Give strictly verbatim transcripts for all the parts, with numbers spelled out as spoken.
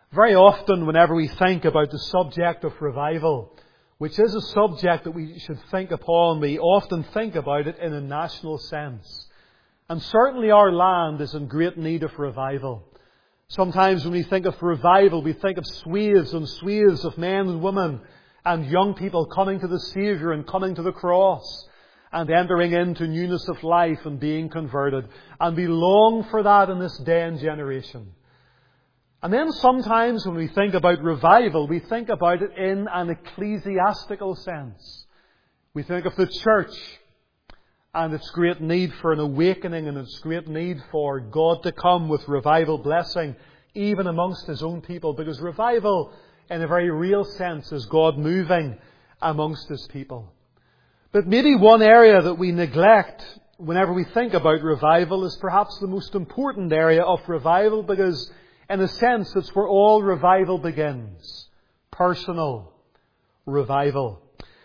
Very often, whenever we think about the subject of revival, which is a subject that we should think upon, we often think about it in a national sense. And certainly our land is in great need of revival. Sometimes when we think of revival, we think of swathes and swathes of men and women and young people coming to the Saviour and coming to the cross and entering into newness of life and being converted. And we long for that in this day and generation. And then sometimes when we think about revival, we think about it in an ecclesiastical sense. We think of the church and its great need for an awakening and its great need for God to come with revival blessing even amongst His own people. Because revival, in a very real sense, is God moving amongst His people. But maybe one area that we neglect whenever we think about revival is perhaps the most important area of revival, because in a sense it's where all revival begins. Personal revival.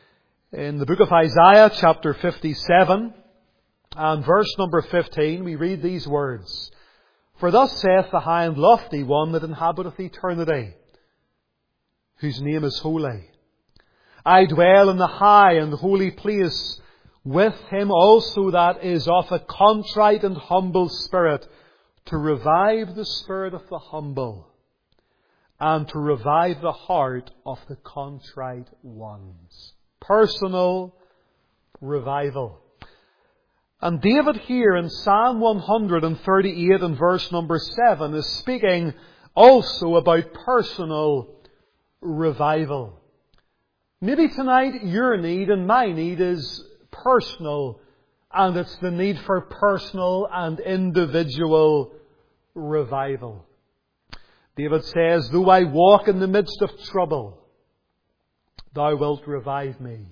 In the book of Isaiah, chapter fifty-seven, and verse number fifteen, we read these words. For thus saith the high and lofty one that inhabiteth eternity, whose name is holy. I dwell in the high and holy place with him also that is of a contrite and humble spirit, to revive the spirit of the humble, and to revive the heart of the contrite ones. Personal revival. And David here in Psalm one thirty-eight and verse number seven is speaking also about personal revival. Maybe tonight your need and my need is personal, and it's the need for personal and individual revival. David says, though I walk in the midst of trouble, Thou wilt revive me.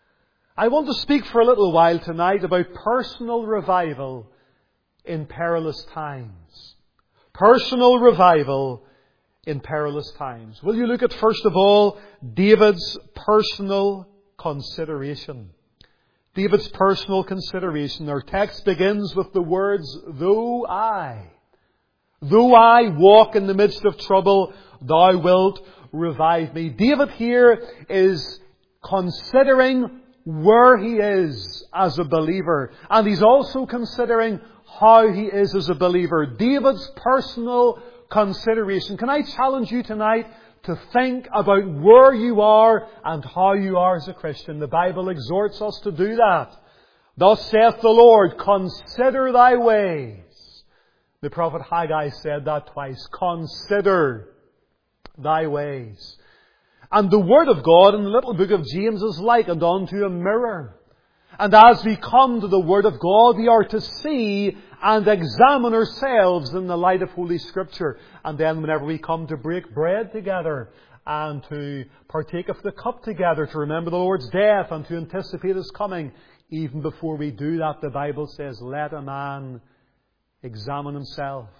I want to speak for a little while tonight about personal revival in perilous times. Personal revival in perilous times. Will you look at, first of all, David's personal consideration. David's personal consideration. Our text begins with the words, though I, though I walk in the midst of trouble, Thou wilt revive me. David here is considering where he is as a believer. And he's also considering how he is as a believer. David's personal consideration. Can I challenge you tonight to think about where you are and how you are as a Christian? The Bible exhorts us to do that. Thus saith the Lord, consider thy ways. The prophet Haggai said that twice. Consider thy ways. And the Word of God in the little book of James is likened unto a mirror. And as we come to the Word of God, we are to see and examine ourselves in the light of Holy Scripture. And then whenever we come to break bread together and to partake of the cup together, to remember the Lord's death and to anticipate His coming, even before we do that, the Bible says, let a man examine himself.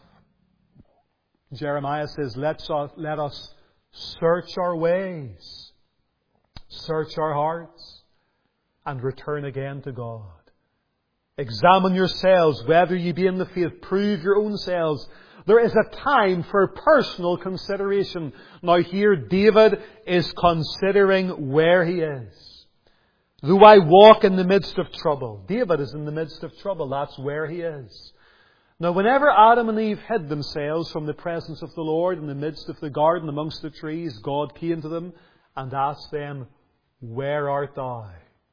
Jeremiah says, let us, let us search our ways, search our hearts, and return again to God. Examine yourselves, whether ye be in the faith. Prove your own selves. There is a time for personal consideration. Now here David is considering where he is. Though I walk in the midst of trouble. David is in the midst of trouble. That's where he is. Now, whenever Adam and Eve hid themselves from the presence of the Lord in the midst of the garden amongst the trees, God came to them and asked them, where art thou?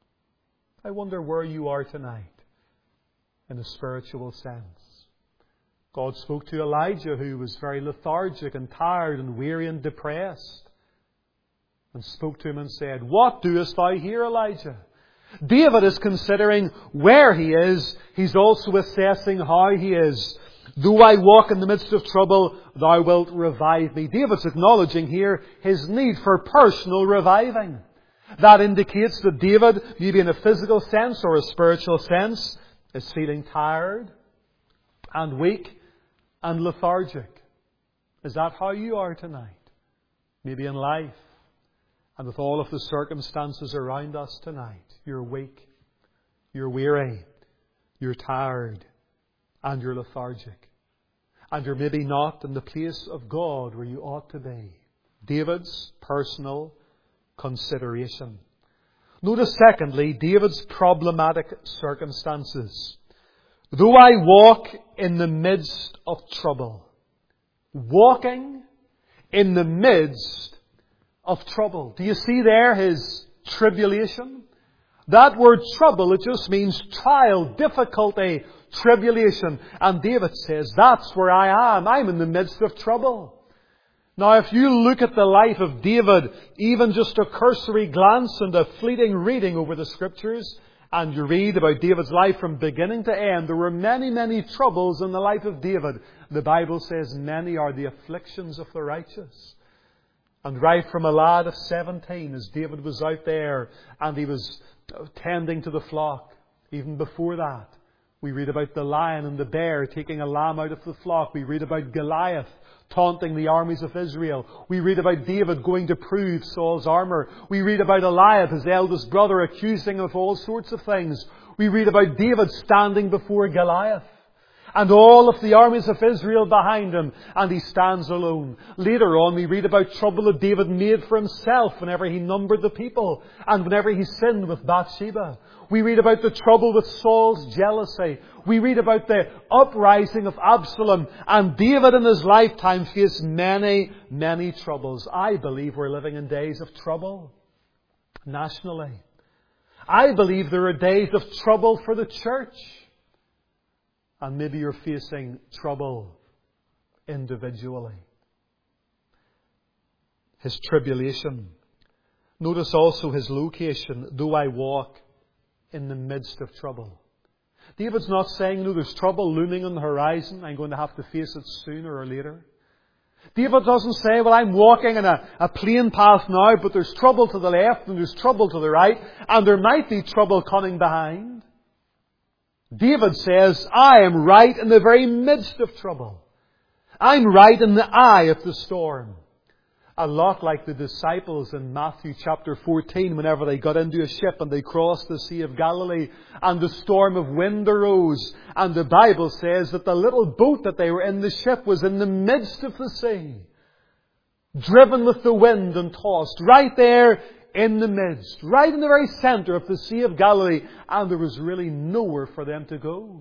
I wonder where you are tonight in a spiritual sense. God spoke to Elijah, who was very lethargic and tired and weary and depressed, and spoke to him and said, what doest thou here, Elijah? David is considering where he is. He's also assessing how he is. Though I walk in the midst of trouble, Thou wilt revive me. David's acknowledging here his need for personal reviving. That indicates that David, maybe in a physical sense or a spiritual sense, is feeling tired and weak and lethargic. Is that how you are tonight? Maybe in life. And with all of the circumstances around us tonight, you're weak, you're weary, you're tired, and you're lethargic. and you're maybe not in the place of God where you ought to be. David's personal consideration. Notice secondly, David's problematic circumstances. Though I walk in the midst of trouble. Walking in the midst of trouble. Do you see there his tribulation? That word trouble, it just means trial, difficulty, tribulation. And David says, that's where I am. I'm in the midst of trouble. Now, if you look at the life of David, even just a cursory glance and a fleeting reading over the Scriptures, and you read about David's life from beginning to end, there were many, many troubles in the life of David. The Bible says many are the afflictions of the righteous. And right from a lad of seventeen, as David was out there and he was tending to the flock, even before that, we read about the lion and the bear taking a lamb out of the flock. We read about Goliath taunting the armies of Israel. We read about David going to prove Saul's armour. We read about Eliab, his eldest brother, accusing him of all sorts of things. We read about David standing before Goliath and all of the armies of Israel behind him, and he stands alone. Later on, we read about trouble that David made for himself whenever he numbered the people and whenever he sinned with Bathsheba. We read about the trouble with Saul's jealousy. We read about the uprising of Absalom. And David in his lifetime faced many, many troubles. I believe we're living in days of trouble nationally. I believe there are days of trouble for the church. And maybe you're facing trouble individually. His tribulation. Notice also his location. Though I walk in the midst of trouble. David's not saying, no, there's trouble looming on the horizon. I'm going to have to face it sooner or later. David doesn't say, well, I'm walking in a, a plain path now, but there's trouble to the left and there's trouble to the right, and there might be trouble coming behind. David says, I am right in the very midst of trouble. I'm right in the eye of the storm. A lot like the disciples in Matthew chapter fourteen, whenever they got into a ship and they crossed the Sea of Galilee and the storm of wind arose. And the Bible says that the little boat that they were in, the ship, was in the midst of the sea, driven with the wind and tossed, right there in the midst, right in the very centre of the Sea of Galilee. And there was really nowhere for them to go.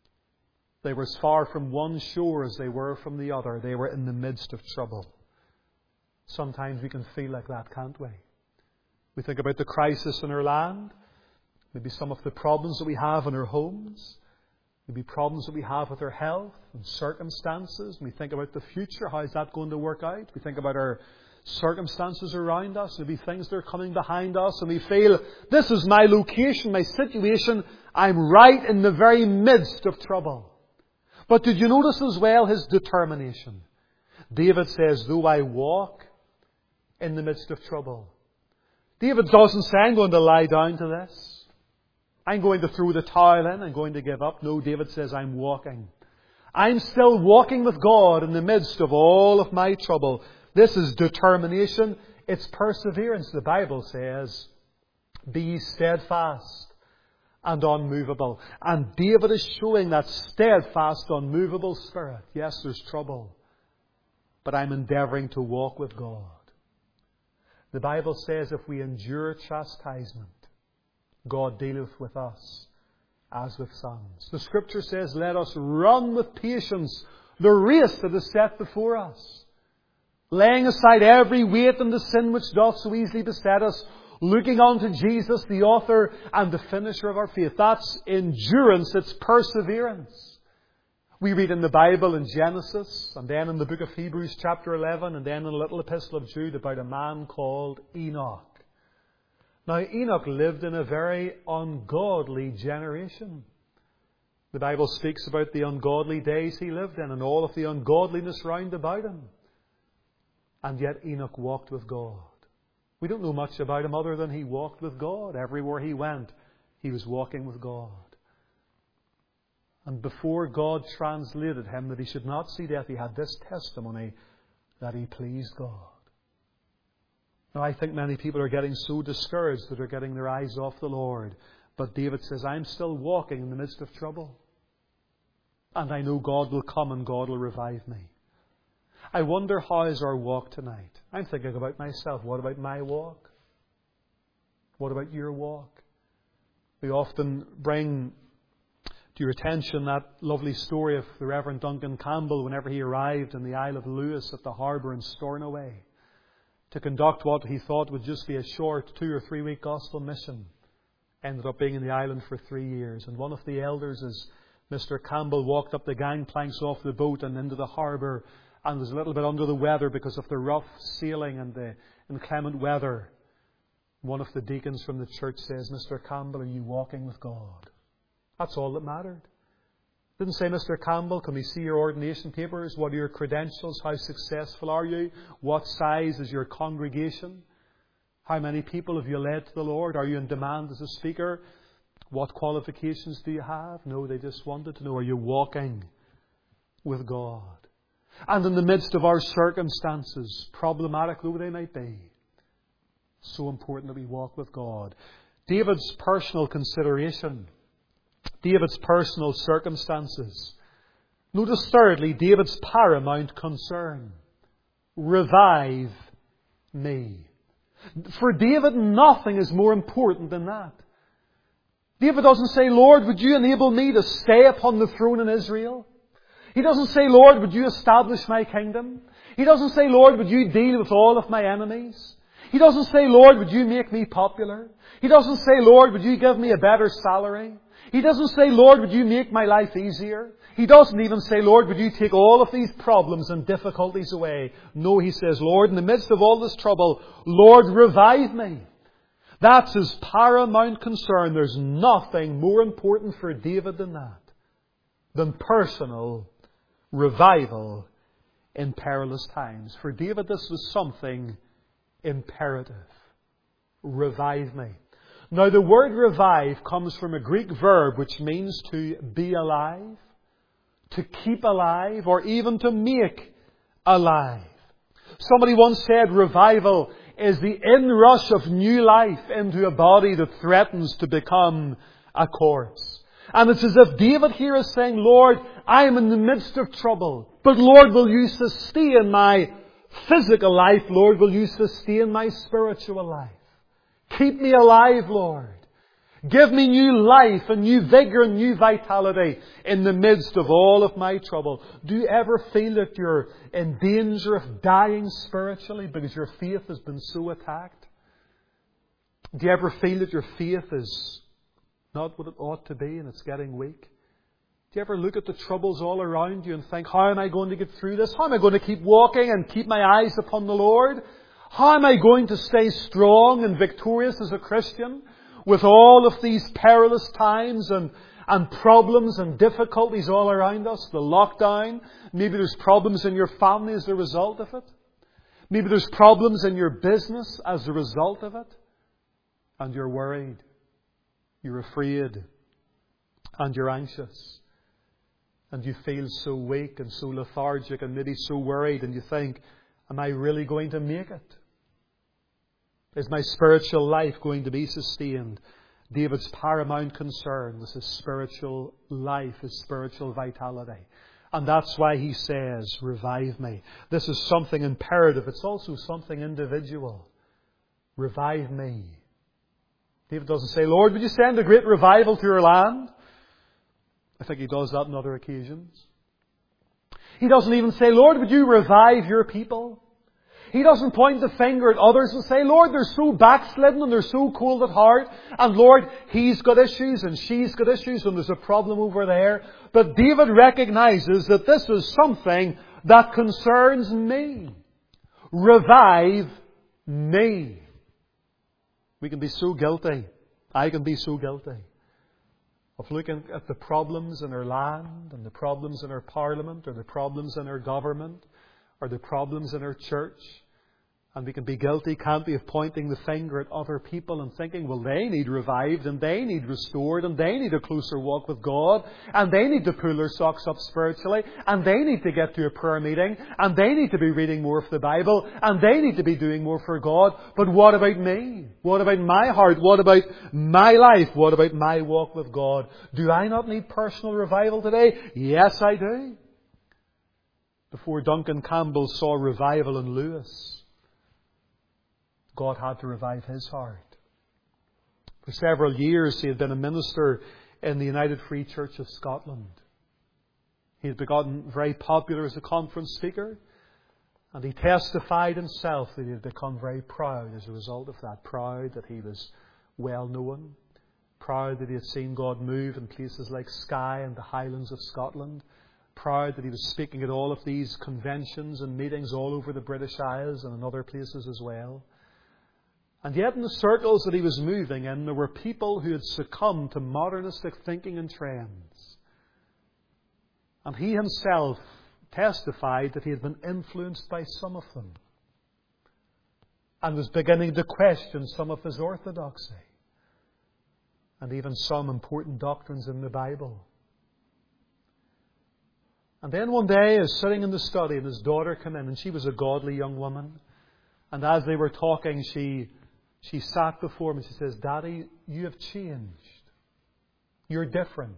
They were as far from one shore as they were from the other. They were in the midst of trouble. Sometimes we can feel like that, can't we? We think about the crisis in our land, maybe some of the problems that we have in our homes, maybe problems that we have with our health and circumstances. We think about the future, how is that going to work out? We think about our circumstances around us, maybe things that are coming behind us, and we feel, this is my location, my situation, I'm right in the very midst of trouble. But did you notice as well his determination? David says, though I walk in the midst of trouble. David doesn't say, I'm going to lie down to this. I'm going to throw the towel in. I'm going to give up. No, David says, I'm walking. I'm still walking with God in the midst of all of my trouble. This is determination. It's perseverance. The Bible says, be steadfast and unmovable. And David is showing that steadfast, unmovable spirit. Yes, there's trouble, but I'm endeavouring to walk with God. The Bible says if we endure chastisement, God dealeth with us as with sons. The Scripture says, let us run with patience the race that is set before us, laying aside every weight and the sin which doth so easily beset us, looking unto Jesus, the author and the finisher of our faith. That's endurance, it's perseverance. We read in the Bible in Genesis, and then in the book of Hebrews chapter eleven, and then in the little epistle of Jude about a man called Enoch. Now, Enoch lived in a very ungodly generation. The Bible speaks about the ungodly days he lived in and all of the ungodliness round about him. And yet Enoch walked with God. We don't know much about him other than he walked with God. Everywhere he went, he was walking with God. And before God translated him that he should not see death, he had this testimony that he pleased God. Now, I think many people are getting so discouraged that they're getting their eyes off the Lord. But David says, I'm still walking in the midst of trouble. And I know God will come and God will revive me. I wonder, how is our walk tonight? I'm thinking about myself. What about my walk? What about your walk? We often bring to your attention that lovely story of the Reverend Duncan Campbell whenever he arrived in the Isle of Lewis at the harbour in Stornoway to conduct what he thought would just be a short two or three week gospel mission. Ended up being in the island for three years. And one of the elders, as Mister Campbell walked up the gangplanks off the boat and into the harbour and was a little bit under the weather because of the rough sailing and the inclement weather, one of the deacons from the church says, "Mister Campbell, are you walking with God?" That's all that mattered. Didn't say, "Mister Campbell, can we see your ordination papers? What are your credentials? How successful are you? What size is your congregation? How many people have you led to the Lord? Are you in demand as a speaker? What qualifications do you have?" No, they just wanted to know, are you walking with God? And in the midst of our circumstances, problematic though they might be, so important that we walk with God. David's personal consideration, David's personal circumstances. Notice thirdly, David's paramount concern. Revive me. For David, nothing is more important than that. David doesn't say, "Lord, would you enable me to stay upon the throne in Israel?" He doesn't say, "Lord, would you establish my kingdom?" He doesn't say, "Lord, would you deal with all of my enemies?" He doesn't say, "Lord, would you make me popular?" He doesn't say, "Lord, would you give me a better salary?" He doesn't say, "Lord, would you make my life easier?" He doesn't even say, "Lord, would you take all of these problems and difficulties away?" No, he says, "Lord, in the midst of all this trouble, Lord, revive me." That's his paramount concern. There's nothing more important for David than that, than personal revival in perilous times. For David, this was something imperative. Revive me. Now, the word revive comes from a Greek verb which means to be alive, to keep alive, or even to make alive. Somebody once said revival is the inrush of new life into a body that threatens to become a corpse. And it's as if David here is saying, "Lord, I am in the midst of trouble, but Lord, will you sustain my physical life? Lord, will you sustain my spiritual life? Keep me alive, Lord. Give me new life and new vigor and new vitality in the midst of all of my trouble." Do you ever feel that you're in danger of dying spiritually because your faith has been so attacked? Do you ever feel that your faith is not what it ought to be and it's getting weak? Do you ever look at the troubles all around you and think, "How am I going to get through this? How am I going to keep walking and keep my eyes upon the Lord? How am I going to stay strong and victorious as a Christian with all of these perilous times and, and problems and difficulties all around us?" The lockdown. Maybe there's problems in your family as a result of it. Maybe there's problems in your business as a result of it. And you're worried. You're afraid. And you're anxious. And you feel so weak and so lethargic and maybe so worried. And you think, "Am I really going to make it? Is my spiritual life going to be sustained?" David's paramount concern was his spiritual life, his spiritual vitality. And that's why he says, "Revive me." This is something imperative. It's also something individual. Revive me. David doesn't say, "Lord, would you send a great revival to your land?" I think he does that on other occasions. He doesn't even say, "Lord, would you revive your people?" He doesn't point the finger at others and say, "Lord, they're so backslidden and they're so cold at heart. And Lord, he's got issues and she's got issues and there's a problem over there." But David recognizes that this is something that concerns me. Revive me. We can be so guilty. I can be so guilty of looking at the problems in our land and the problems in our parliament or the problems in our government or the problems in our church And we can be guilty, can't we, of pointing the finger at other people and thinking, well, they need revived and they need restored and they need a closer walk with God and they need to pull their socks up spiritually and they need to get to a prayer meeting and they need to be reading more of the Bible and they need to be doing more for God. But what about me? What about my heart? What about my life? What about my walk with God? Do I not need personal revival today? Yes, I do. Before Duncan Campbell saw revival in Lewis, God had to revive his heart. For several years he had been a minister in the United Free Church of Scotland. He had become very popular as a conference speaker, and he testified himself that he had become very proud as a result of that. Proud that he was well known. Proud that he had seen God move in places like Skye and the Highlands of Scotland. Proud that he was speaking at all of these conventions and meetings all over the British Isles and in other places as well. And yet in the circles that he was moving in, there were people who had succumbed to modernistic thinking and trends. And he himself testified that he had been influenced by some of them and was beginning to question some of his orthodoxy and even some important doctrines in the Bible. And then one day, he was sitting in the study and his daughter came in, and she was a godly young woman. And as they were talking, she... She sat before him and she says, Daddy, you have changed. You're different.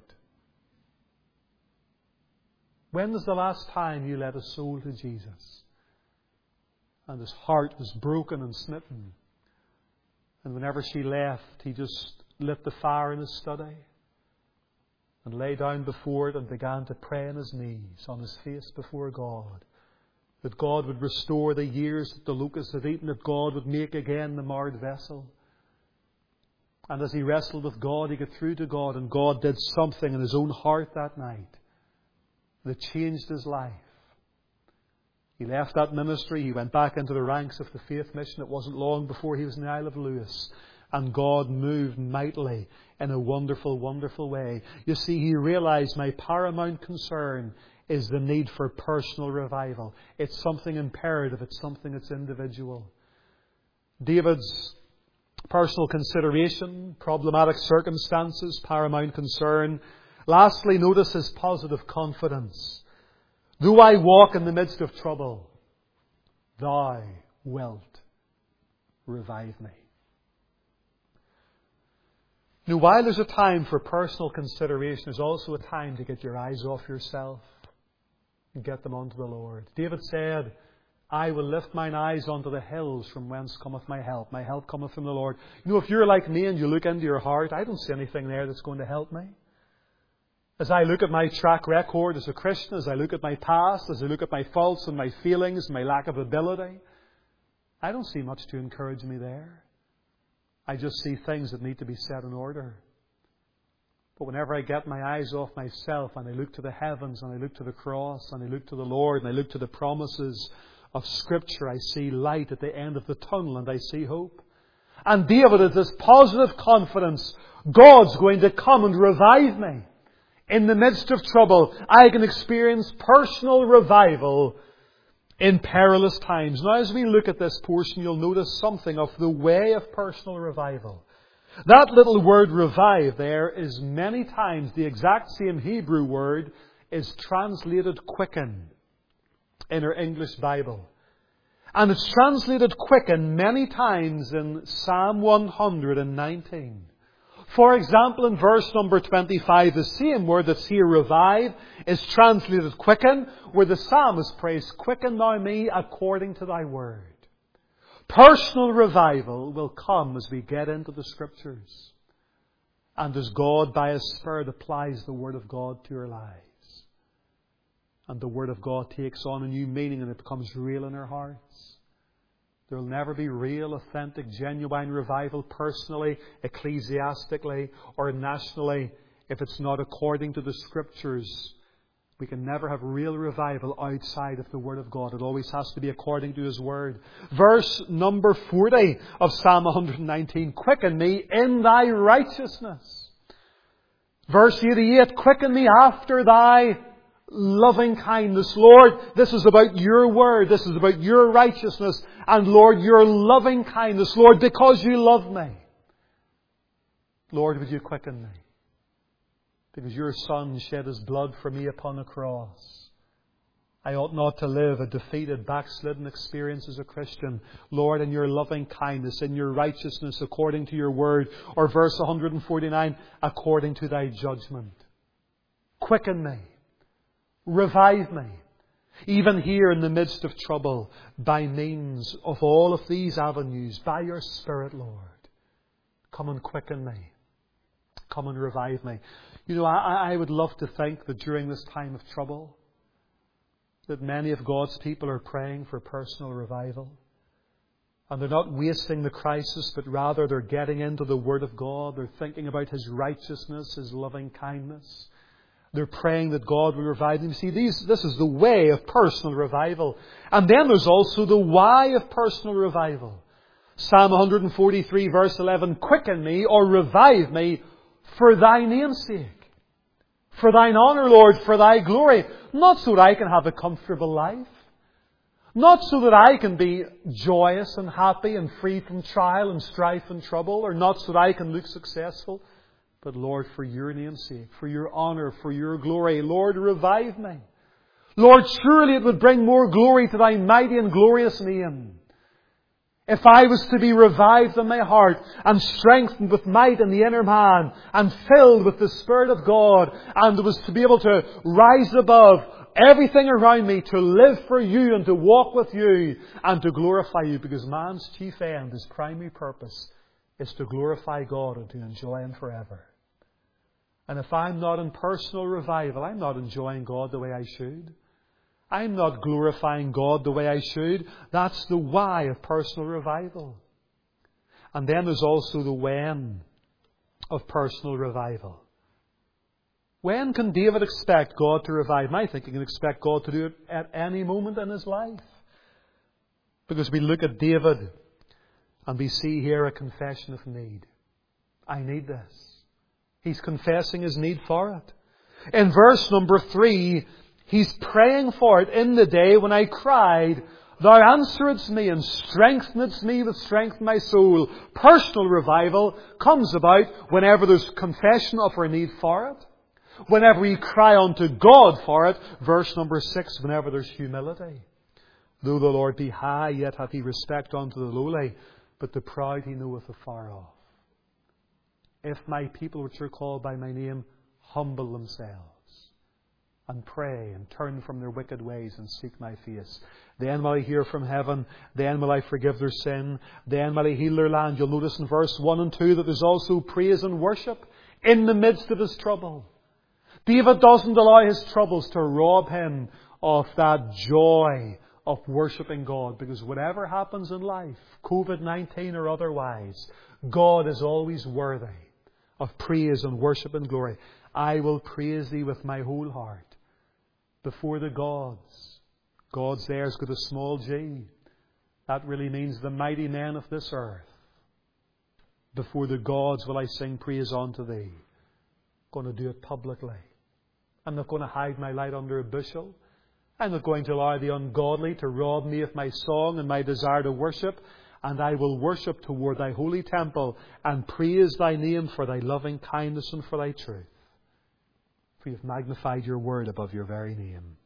When was the last time you led a soul to Jesus? And his heart was broken and smitten. And whenever she left, he just lit the fire in his study and lay down before it and began to pray on his knees, on his face before God. That God would restore the years that the locusts had eaten, that God would make again the marred vessel. And as he wrestled with God, he got through to God, and God did something in his own heart that night that changed his life. He left that ministry, he went back into the ranks of the Faith Mission. It wasn't long before he was in the Isle of Lewis. And God moved mightily in a wonderful, wonderful way. You see, he realized my paramount concern is the need for personal revival. It's something imperative. It's something that's individual. David's personal consideration, problematic circumstances, paramount concern. Lastly, notice his positive confidence. Though I walk in the midst of trouble, Thou wilt revive me. Now, while there's a time for personal consideration, there's also a time to get your eyes off yourself and get them unto the Lord. David said, I will lift mine eyes unto the hills from whence cometh my help. My help cometh from the Lord. You know, if you're like me and you look into your heart, I don't see anything there that's going to help me. As I look at my track record as a Christian, as I look at my past, as I look at my faults and my feelings, my lack of ability, I don't see much to encourage me there. I just see things that need to be set in order. But whenever I get my eyes off myself and I look to the heavens and I look to the cross and I look to the Lord and I look to the promises of Scripture, I see light at the end of the tunnel and I see hope. And David has this positive confidence. God's going to come and revive me. In the midst of trouble, I can experience personal revival in perilous times. Now, as we look at this portion, you'll notice something of the way of personal revival. That little word revive there is many times the exact same Hebrew word is translated quicken in our English Bible. And it's translated quicken many times in Psalm one hundred nineteen. For example, in verse number twenty-five, the same word that's here, revive, is translated quicken, where the psalmist prays, quicken thou me according to thy word. Personal revival will come as we get into the Scriptures and as God by His Spirit applies the Word of God to our lives. And the Word of God takes on a new meaning and it becomes real in our hearts. There will never be real, authentic, genuine revival personally, ecclesiastically, or nationally if it's not according to the Scriptures. We can never have real revival outside of the Word of God. It always has to be according to His Word. Verse number forty of Psalm one hundred nineteen. Quicken me in thy righteousness. Verse eighty-eight. Quicken me after thy loving kindness. Lord, this is about your word. This is about your righteousness. And Lord, your loving kindness. Lord, because you love me. Lord, would you quicken me? Because your Son shed his blood for me upon a cross. I ought not to live a defeated, backslidden experience as a Christian. Lord, in your loving kindness, in your righteousness, according to your word. Or verse one forty-nine, according to thy judgment. Quicken me. Revive me. Even here in the midst of trouble, by means of all of these avenues, by your Spirit, Lord. Come and quicken me. Come and revive me. You know, I, I would love to think that during this time of trouble, that many of God's people are praying for personal revival. And they're not wasting the crisis, but rather they're getting into the Word of God. They're thinking about His righteousness, His loving kindness. They're praying that God will revive them. See, these, this is the way of personal revival. And then there's also the why of personal revival. Psalm one forty-three verse eleven, quicken me or revive me for thy name's sake. For thine honour, Lord, for thy glory. Not so that I can have a comfortable life. Not so that I can be joyous and happy and free from trial and strife and trouble. Or not so that I can look successful. But Lord, for your name's sake, for your honour, for your glory. Lord, revive me. Lord, surely it would bring more glory to thy mighty and glorious name. If I was to be revived in my heart and strengthened with might in the inner man and filled with the Spirit of God and was to be able to rise above everything around me, to live for you and to walk with you and to glorify you, because man's chief end, his primary purpose, is to glorify God and to enjoy Him forever. And if I'm not in personal revival, I'm not enjoying God the way I should. I'm not glorifying God the way I should. That's the why of personal revival. And then there's also the when of personal revival. When can David expect God to revive him? I think he can expect God to do it at any moment in his life. Because we look at David and we see here a confession of need. I need this. He's confessing his need for it. In verse number three, he's praying for it. In the day when I cried, thou answeredst me and strengthenedst me with strength in my soul. Personal revival comes about whenever there's confession of our need for it. Whenever we cry unto God for it. Verse number six, whenever there's humility. Though the Lord be high, yet hath He respect unto the lowly, but the proud He knoweth afar off. If my people which are called by my name humble themselves, and pray and turn from their wicked ways and seek my face, then will I hear from heaven, then will I forgive their sin, then will I heal their land. You'll notice in verse one and two that there's also praise and worship in the midst of his trouble. David doesn't allow his troubles to rob him of that joy of worshipping God, because whatever happens in life, covid nineteen or otherwise, God is always worthy of praise and worship and glory. I will praise Thee with my whole heart before the gods. Gods there's got a small g. That really means the mighty men of this earth. Before the gods will I sing praise unto Thee. I'm going to do it publicly. I'm not going to hide my light under a bushel. I'm not going to allow the ungodly to rob me of my song and my desire to worship. And I will worship toward Thy holy temple and praise Thy name for Thy loving kindness and for Thy truth. For You have magnified Your word above Your very name.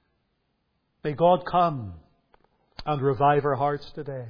May God come and revive our hearts today.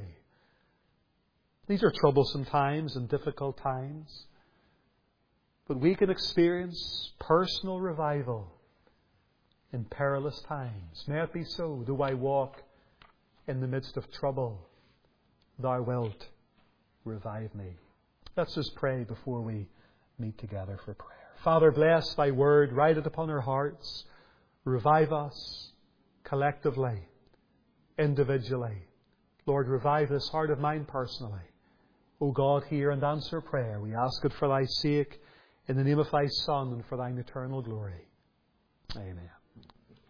These are troublesome times and difficult times. But we can experience personal revival in perilous times. May it be so. Though I walk in the midst of trouble, Thou wilt revive me. Let's just pray before we meet together for prayer. Father, bless Thy word. Write it upon our hearts. Revive us collectively, individually. Lord, revive this heart of mine personally. O God, hear and answer prayer. We ask it for Thy sake, in the name of Thy Son, and for Thine eternal glory. Amen.